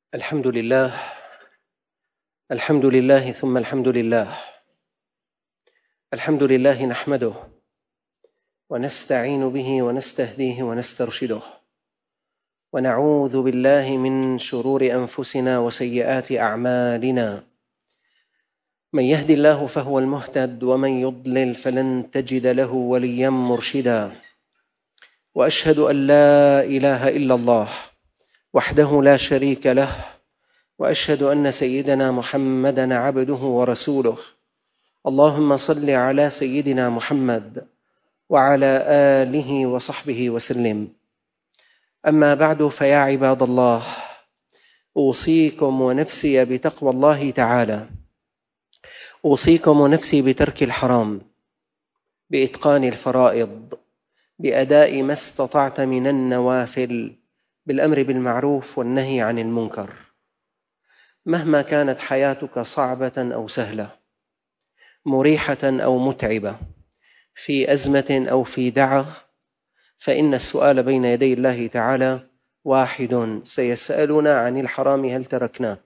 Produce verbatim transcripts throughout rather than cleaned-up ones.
الحمد لله الحمد لله ثم الحمد لله الحمد لله نحمده ونستعين به ونستهديه ونسترشده ونعوذ بالله من شرور أنفسنا وسيئات أعمالنا. من يهد الله فهو المهتد ومن يضلل فلن تجد له وليا مرشدا. وأشهد أن لا إله إلا الله وحده لا شريك له، وأشهد أن سيدنا محمدًا عبده ورسوله. اللهم صل على سيدنا محمد وعلى آله وصحبه وسلم. أما بعد، فيا عباد الله، أوصيكم ونفسي بتقوى الله تعالى. أوصيكم ونفسي بترك الحرام، بإتقان الفرائض، بأداء ما استطعت من النوافل، بالأمر بالمعروف والنهي عن المنكر. مهما كانت حياتك صعبة أو سهلة، مريحة أو متعبة، في أزمة أو في دعة، فإن السؤال بين يدي الله تعالى واحد: سيسألنا عن الحرام هل تركناه.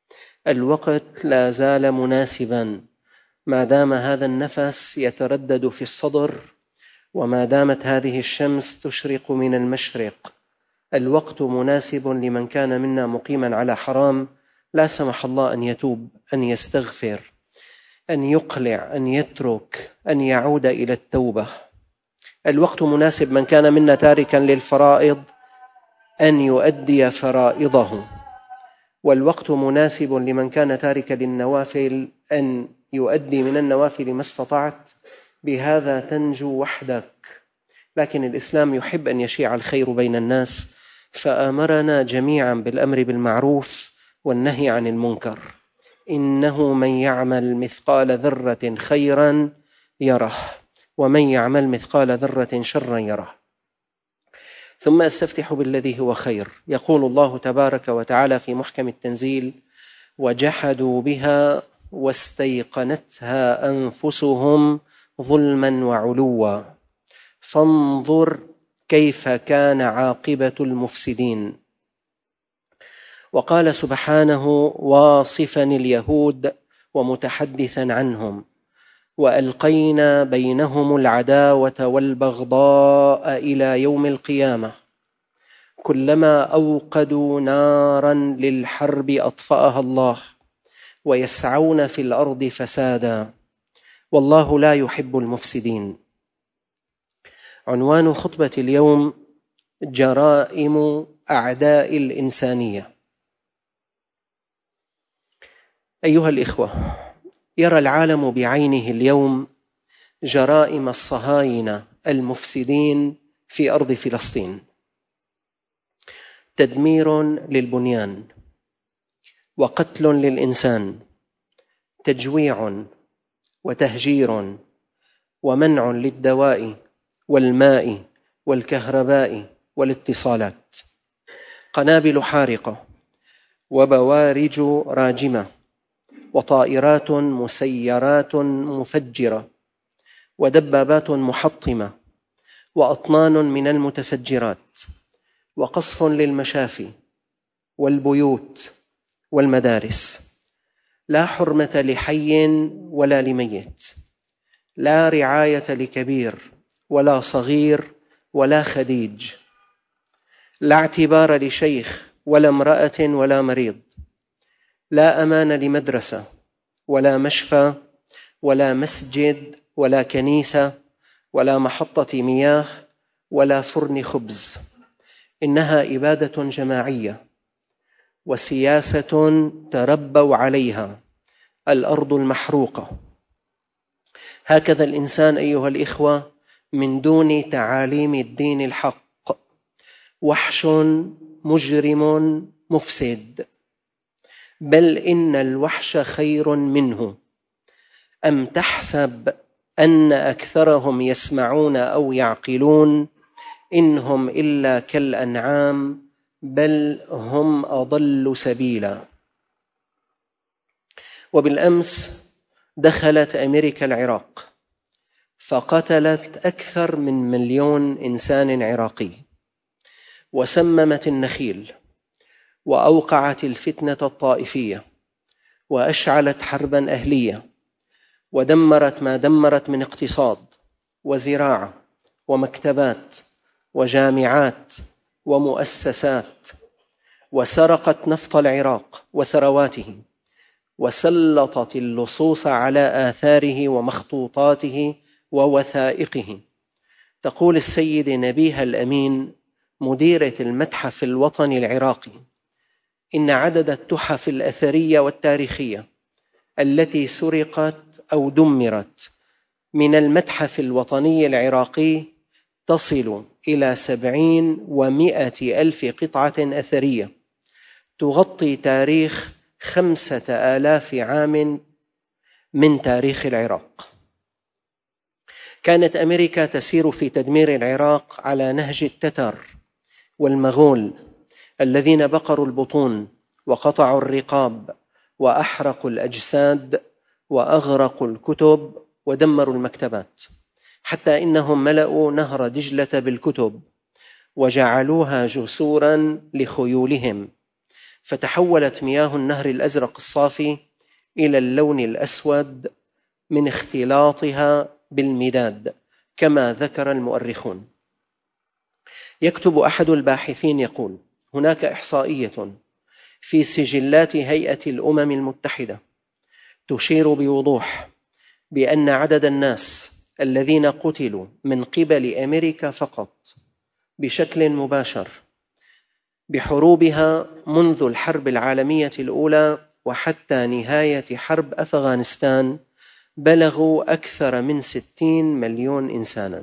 الوقت لا زال مناسبا ما دام هذا النفس يتردد في الصدر، وما دامت هذه الشمس تشرق من المشرق. الوقت مناسب لمن كان منا مقيما على حرام، لا سمح الله، أن يتوب، أن يستغفر، أن يقلع، أن يترك، أن يعود إلى التوبة. الوقت مناسب من كان منا تاركا للفرائض أن يؤدي فرائضه، والوقت مناسب لمن كان تاركا للنوافل أن يؤدي من النوافل ما استطعت. بهذا تنجو وحدك. لكن الإسلام يحب أن يشيع الخير بين الناس، فآمرنا جميعا بالأمر بالمعروف والنهي عن المنكر. إنه من يعمل مثقال ذرة خيرا يره، ومن يعمل مثقال ذرة شرا يره. ثم أستفتح بالذي هو خير. يقول الله تبارك وتعالى في محكم التنزيل: وجحدوا بها واستيقنتها أنفسهم ظلما وعلوا فانظر كيف كان عاقبة المفسدين. وقال سبحانه واصفا اليهود ومتحدثا عنهم: وألقينا بينهم العداوة والبغضاء إلى يوم القيامة كلما أوقدوا نارا للحرب أطفأها الله ويسعون في الأرض فسادا والله لا يحب المفسدين. عنوان خطبة اليوم: جرائم أعداء الإنسانية. أيها الإخوة، يرى العالم بعينه اليوم جرائم الصهاينة المفسدين في أرض فلسطين. تدمير للبنيان، وقتل للإنسان، تجويع وتهجير، ومنع للدواء والماء والكهرباء والاتصالات، قنابل حارقة وبوارج راجمة وطائرات مسيرات مفجرة ودبابات محطمة وأطنان من المتفجرات، وقصف للمشافي والبيوت والمدارس. لا حرمة لحي ولا لميت، لا رعاية لكبير ولا صغير ولا خديج، لا اعتبار لشيخ ولا امرأة ولا مريض، لا أمان لمدرسة ولا مشفى ولا مسجد ولا كنيسة ولا محطة مياه ولا فرن خبز. إنها إبادة جماعية وسياسة تربوا عليها، الأرض المحروقة. هكذا الإنسان أيها الإخوة من دون تعاليم الدين الحق، وحش مجرم مفسد. بل إن الوحش خير منه. أم تحسب أن أكثرهم يسمعون أو يعقلون؟ إنهم إلا كالأنعام بل هم أضل سبيلا. وبالأمس دخلت أمريكا العراق فقتلت أكثر من مليون إنسان عراقي، وسممت النخيل، وأوقعت الفتنة الطائفية، وأشعلت حربا أهلية، ودمرت ما دمرت من اقتصاد وزراعة ومكتبات وجامعات ومؤسسات، وسرقت نفط العراق وثرواته، وسلطت اللصوص على آثاره ومخطوطاته ووثائقه. تقول السيدة نبيهة الأمين مديرة المتحف الوطني العراقي: إن عدد التحف الأثرية والتاريخية التي سرقت أو دمرت من المتحف الوطني العراقي تصل إلى سبعين ومائة ألف قطعة أثرية تغطي تاريخ خمسة آلاف عام من تاريخ العراق. كانت أمريكا تسير في تدمير العراق على نهج التتر والمغول الذين بقروا البطون وقطعوا الرقاب وأحرقوا الأجساد وأغرقوا الكتب ودمروا المكتبات، حتى إنهم ملأوا نهر دجلة بالكتب وجعلوها جسورا لخيولهم، فتحولت مياه النهر الأزرق الصافي إلى اللون الأسود من اختلاطها بالمداد، كما ذكر المؤرخون. يكتب أحد الباحثين يقول: هناك إحصائية في سجلات هيئة الأمم المتحدة تشير بوضوح بأن عدد الناس الذين قتلوا من قبل أمريكا فقط بشكل مباشر بحروبها منذ الحرب العالمية الأولى وحتى نهاية حرب أفغانستان بلغوا أكثر من ستين مليون إنسانا.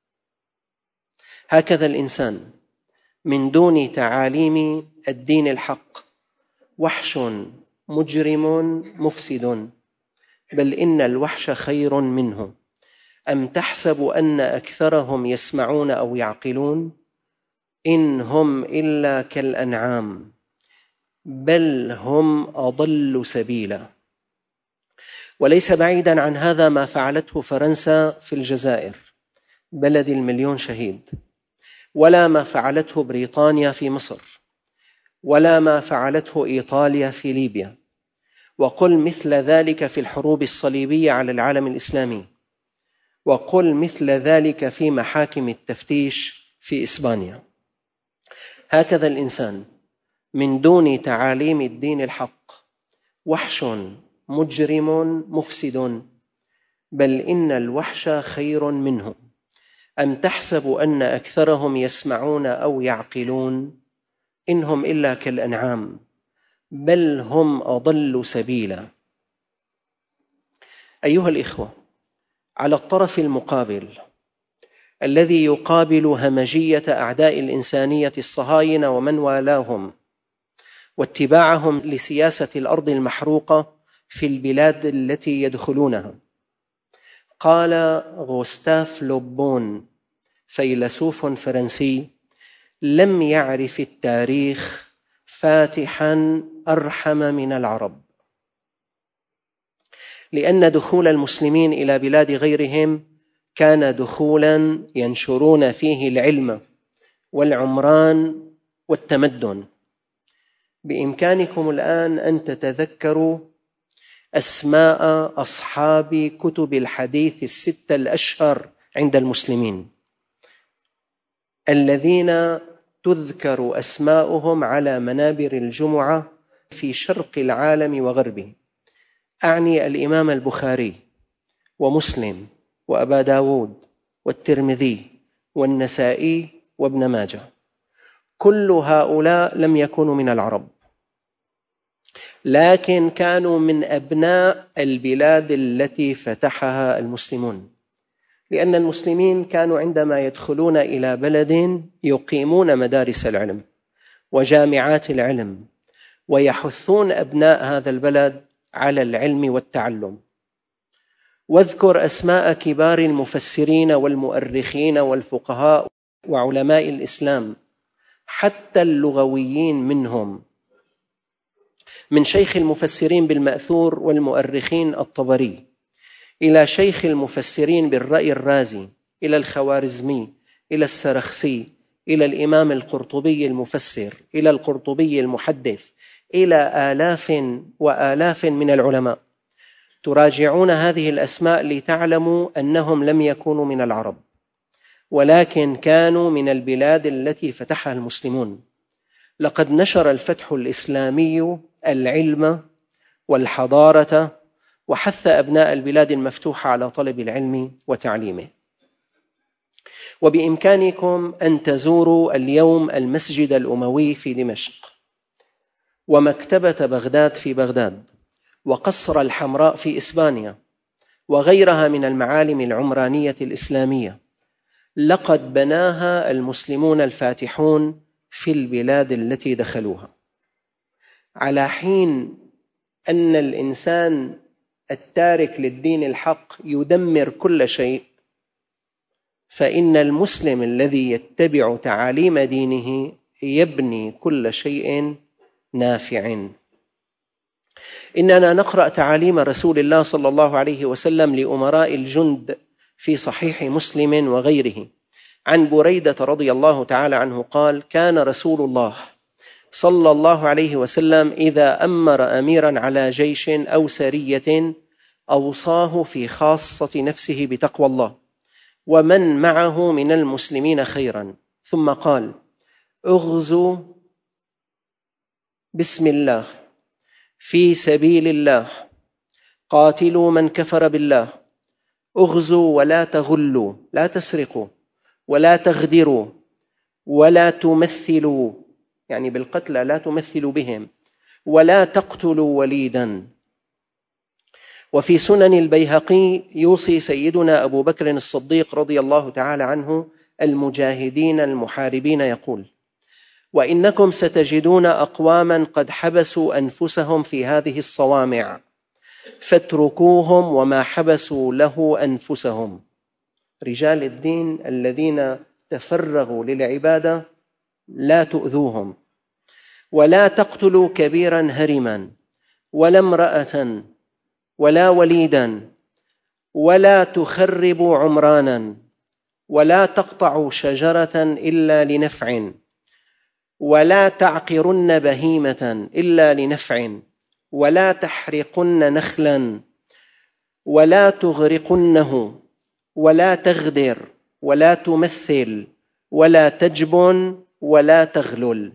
هكذا الإنسان من دون تعاليم الدين الحق وحش مجرم مفسد، بل إن الوحش خير منه. أم تحسب أن أكثرهم يسمعون أو يعقلون؟ إن هم إلا كالأنعام بل هم أضل سبيلا. وليس بعيدا عن هذا ما فعلته فرنسا في الجزائر بلد المليون شهيد، ولا ما فعلته بريطانيا في مصر، ولا ما فعلته إيطاليا في ليبيا، وقل مثل ذلك في الحروب الصليبية على العالم الإسلامي، وقل مثل ذلك في محاكم التفتيش في إسبانيا. هكذا الإنسان من دون تعاليم الدين الحق وحش مجرم مفسد، بل إن الوحش خير منه. أم تحسب أن أكثرهم يسمعون أو يعقلون؟ إنهم إلا كالأنعام بل هم أضل سبيلا. أيها الإخوة، على الطرف المقابل الذي يقابل همجية أعداء الإنسانية الصهاينة ومن والاهم واتباعهم لسياسة الأرض المحروقة في البلاد التي يدخلونها، قال غوستاف لوبون فيلسوف فرنسي: لم يعرف التاريخ فاتحا أرحم من العرب، لأن دخول المسلمين إلى بلاد غيرهم كان دخولا ينشرون فيه العلم والعمران والتمدن. بإمكانكم الآن أن تتذكروا أسماء أصحاب كتب الحديث الستة الأشهر عند المسلمين الذين تذكر أسماؤهم على منابر الجمعة في شرق العالم وغربه. أعني الإمام البخاري ومسلم وأبا داود والترمذي والنسائي وابن ماجه. كل هؤلاء لم يكونوا من العرب، لكن كانوا من أبناء البلاد التي فتحها المسلمون، لأن المسلمين كانوا عندما يدخلون إلى بلد يقيمون مدارس العلم وجامعات العلم ويحثون أبناء هذا البلد على العلم والتعلم. واذكر أسماء كبار المفسرين والمؤرخين والفقهاء وعلماء الإسلام حتى اللغويين منهم، من شيخ المفسرين بالمأثور والمؤرخين الطبري، إلى شيخ المفسرين بالرأي الرازي، إلى الخوارزمي، إلى السرخسي، إلى الإمام القرطبي المفسر، إلى القرطبي المحدث، إلى آلاف وآلاف من العلماء. تراجعون هذه الأسماء لتعلموا أنهم لم يكونوا من العرب، ولكن كانوا من البلاد التي فتحها المسلمون. لقد نشر الفتح الإسلامي العلم والحضارة، وحث أبناء البلاد المفتوحة على طلب العلم وتعليمه. وبإمكانكم أن تزوروا اليوم المسجد الأموي في دمشق، ومكتبة بغداد في بغداد، وقصر الحمراء في إسبانيا، وغيرها من المعالم العمرانية الإسلامية. لقد بناها المسلمون الفاتحون في البلاد التي دخلوها. على حين أن الإنسان التارك للدين الحق يدمر كل شيء، فإن المسلم الذي يتبع تعاليم دينه يبني كل شيء نافع. إننا نقرأ تعاليم رسول الله صلى الله عليه وسلم لأمراء الجند في صحيح مسلم وغيره عن بريدة رضي الله تعالى عنه قال: كان رسول الله صلى الله عليه وسلم إذا أمر أميرا على جيش أو سرية أوصاه في خاصة نفسه بتقوى الله ومن معه من المسلمين خيرا، ثم قال: اغزوا بسم الله في سبيل الله، قاتلوا من كفر بالله، اغزوا ولا تغلوا، لا تسرقوا ولا تغدروا ولا تمثلوا، يعني بالقتلى لا تمثلوا بهم، ولا تقتلوا وليدا. وفي سنن البيهقي يوصي سيدنا أبو بكر الصديق رضي الله تعالى عنه المجاهدين المحاربين يقول: وإنكم ستجدون أقواما قد حبسوا أنفسهم في هذه الصوامع، فاتركوهم وما حبسوا له أنفسهم. رجال الدين الذين تفرغوا للعبادة لا تؤذوهم. ولا تقتلوا كبيرا هرما ولا امرأة ولا وليدا، ولا تخربوا عمرانا، ولا تقطعوا شجرة إلا لنفع، ولا تعقرن بهيمة إلا لنفع، ولا تحرقن نخلا، ولا تغرقنه، ولا تغدر، ولا تمثل، ولا تجبن، ولا تغلل.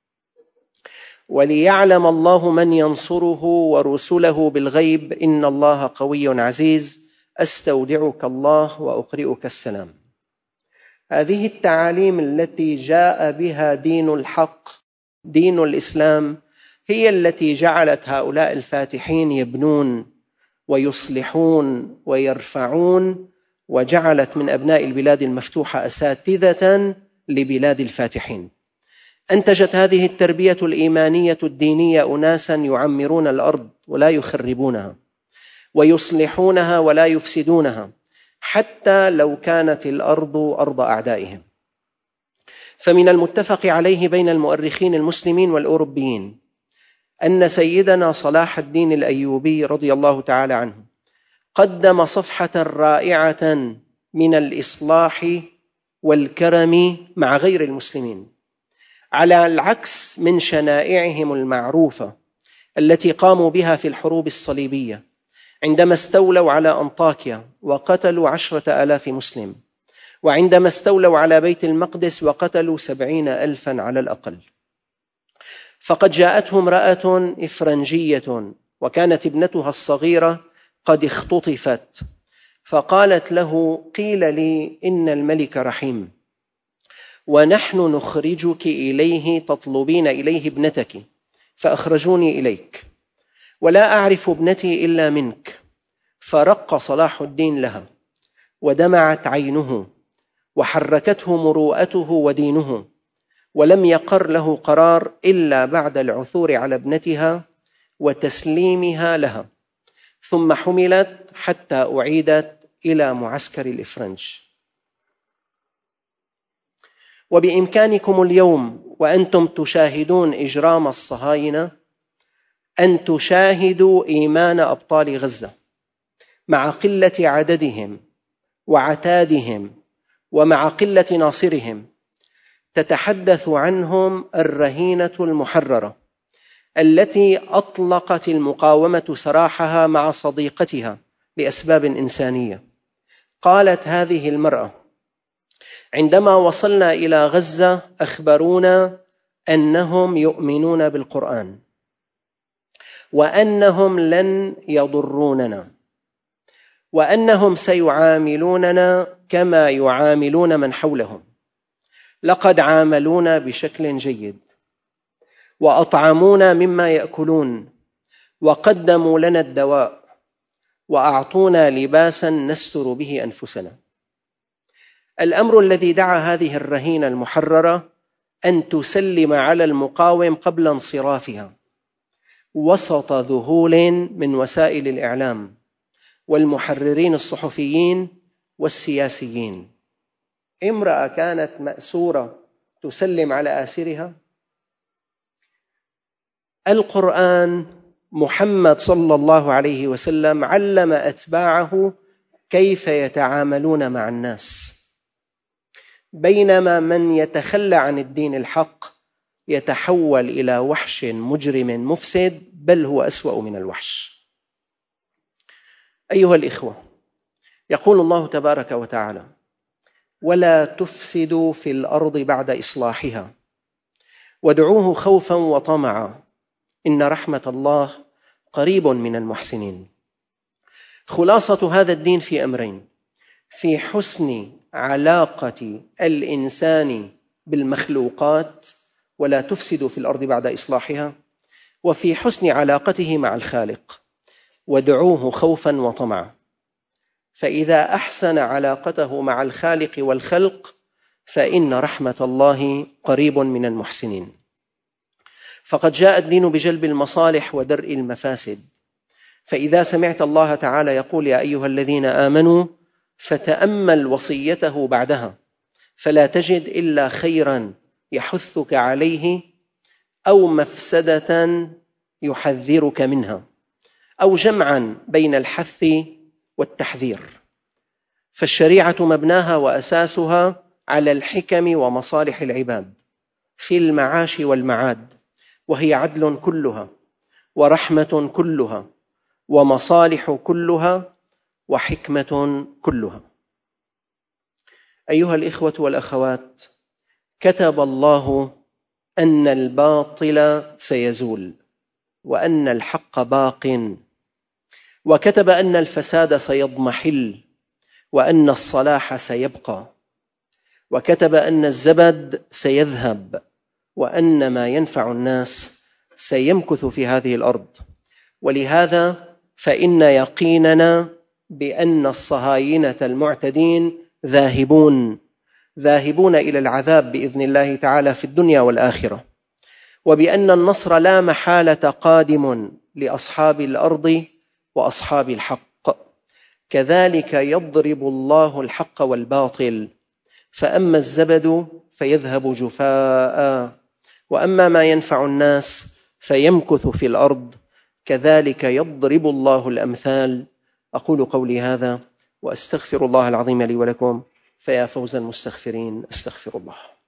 وليعلم الله من ينصره ورسله بالغيب إن الله قوي عزيز. أستودعك الله وأقرئك السلام. هذه التعاليم التي جاء بها دين الحق، دين الإسلام، هي التي جعلت هؤلاء الفاتحين يبنون ويصلحون ويرفعون، وجعلت من أبناء البلاد المفتوحة أساتذة لبلاد الفاتحين. أنتجت هذه التربية الإيمانية الدينية أناسا يعمرون الأرض ولا يخربونها، ويصلحونها ولا يفسدونها، حتى لو كانت الأرض أرض أعدائهم. فمن المتفق عليه بين المؤرخين المسلمين والأوروبيين أن سيدنا صلاح الدين الأيوبي رضي الله تعالى عنه قدم صفحة رائعة من الإصلاح والكرم مع غير المسلمين، على العكس من شنائعهم المعروفة التي قاموا بها في الحروب الصليبية عندما استولوا على أنطاكيا وقتلوا عشرة آلاف مسلم، وعندما استولوا على بيت المقدس وقتلوا سبعين ألفا على الأقل. فقد جاءته امرأة إفرنجية وكانت ابنتها الصغيرة قد اختطفت، فقالت له: قيل لي إن الملك رحيم، ونحن نخرجك إليه تطلبين إليه ابنتك، فأخرجوني إليك، ولا أعرف ابنتي إلا منك. فرق صلاح الدين لها، ودمعت عينه، وحركته مروءته ودينه، ولم يقر له قرار إلا بعد العثور على ابنتها وتسليمها لها، ثم حملت حتى أعيدت إلى معسكر الإفرنج. وبإمكانكم اليوم وأنتم تشاهدون إجرام الصهاينة أن تشاهدوا إيمان أبطال غزة مع قلة عددهم وعتادهم ومع قلة ناصرهم، تتحدث عنهم الرهينة المحررة التي أطلقت المقاومة سراحها مع صديقتها لأسباب إنسانية. قالت هذه المرأة: عندما وصلنا إلى غزة أخبرونا أنهم يؤمنون بالقرآن وأنهم لن يضروننا وأنهم سيعاملوننا كما يعاملون من حولهم. لقد عاملونا بشكل جيد وأطعمونا مما يأكلون وقدموا لنا الدواء وأعطونا لباسا نستر به أنفسنا. الأمر الذي دعا هذه الرهينة المحررة أن تسلم على المقاوم قبل انصرافها وسط ذهول من وسائل الإعلام والمحررين الصحفيين والسياسيين. امرأة كانت مأسورة تسلم على آسرها. القرآن محمد صلى الله عليه وسلم علم أتباعه كيف يتعاملون مع الناس، بينما من يتخلى عن الدين الحق يتحول إلى وحش مجرم مفسد، بل هو أسوأ من الوحش. أيها الإخوة، يقول الله تبارك وتعالى: ولا تفسدوا في الأرض بعد إصلاحها وادعوه خوفا وطمعا إن رحمة الله قريب من المحسنين. خلاصة هذا الدين في أمرين: في حسن علاقة الإنسان بالمخلوقات ولا تفسدوا في الأرض بعد إصلاحها، وفي حسن علاقته مع الخالق وادعوه خوفا وطمعا. فإذا أحسن علاقته مع الخالق والخلق فإن رحمة الله قريب من المحسنين. فقد جاء الدين بجلب المصالح ودرء المفاسد. فإذا سمعت الله تعالى يقول: يا أيها الذين آمنوا، فتأمل وصيته بعدها، فلا تجد إلا خيرا يحثك عليه أو مفسدة يحذرك منها، أو جمعا بين الحث والتحذير. فالشريعة مبناها وأساسها على الحكم ومصالح العباد في المعاش والمعاد، وهي عدل كلها ورحمة كلها ومصالح كلها وحكمة كلها. أيها الإخوة والأخوات، كتب الله أن الباطل سيزول وأن الحق باق، وكتب أن الفساد سيضمحل وأن الصلاح سيبقى، وكتب أن الزبد سيذهب وأن ما ينفع الناس سيمكث في هذه الأرض. ولهذا فإن يقيننا بأن الصهاينة المعتدين ذاهبون ذاهبون إلى العذاب بإذن الله تعالى في الدنيا والآخرة، وبأن النصر لا محالة قادم لأصحاب الأرض وأصحاب الحق. كذلك يضرب الله الحق والباطل، فأما الزبد فيذهب جفاء وأما ما ينفع الناس فيمكث في الأرض. كذلك يضرب الله الأمثال. أقول قولي هذا وأستغفر الله العظيم لي ولكم، فيا فوز المستغفرين. أستغفر الله.